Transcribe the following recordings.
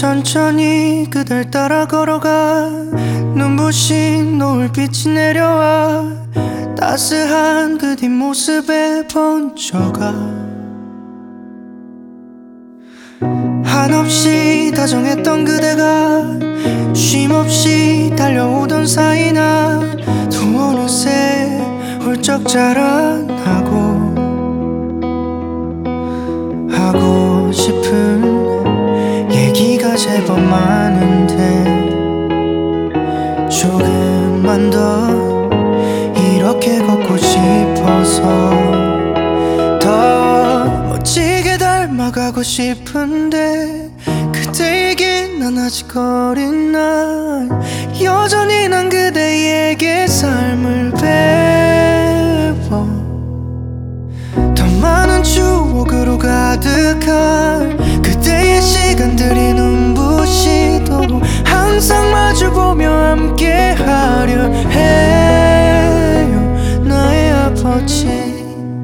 천천히 그댈 따라 걸어가 눈부신 노을빛이 내려와 따스한 그 뒷모습에 번져가 한없이 다정했던 그대가 쉼없이 달려오던 사이나 또 어느새 훌쩍 자라나고 하고 싶은 얘기가 제법 많은데 조금만 더 이렇게 걷고 싶어서 더 멋지게 닮아가고 싶은데 그대에게 난 아직 어린 날 여전히 난 그대에게 삶을 배워 더 많은 추억으로 가득한 그대의 시간들이 눈부시도록 항상 마주보며 함께하려 해요 나의 아버지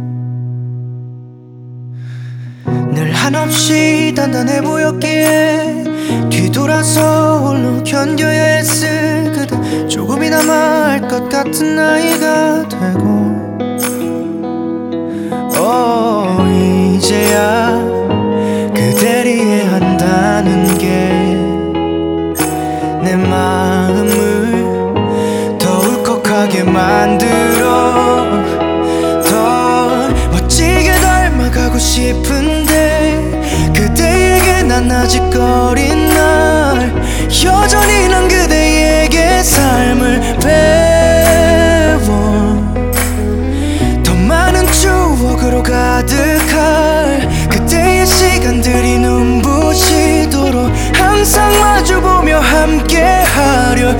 늘 한없이 단단해 보였기에 뒤돌아서 홀로 견뎌야 했을 그대 조금이나마 알 것 같은 나이가 되고 이제야 그댈 이해한다는 게 내 마음을 더 울컥하게 만들어 더 멋지게 닮아가고 싶은데 그대에게 난 아직 어린 날 여전히 난 그대에게 삶을 배워 더 많은 추억으로 가득할 그대의 시간들이 눈부시도록 항상 마주보며 함께하려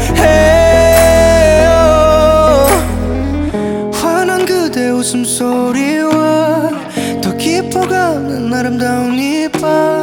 해요 환한 그대 웃음소리와 더 깊어가는 아름다운 이밤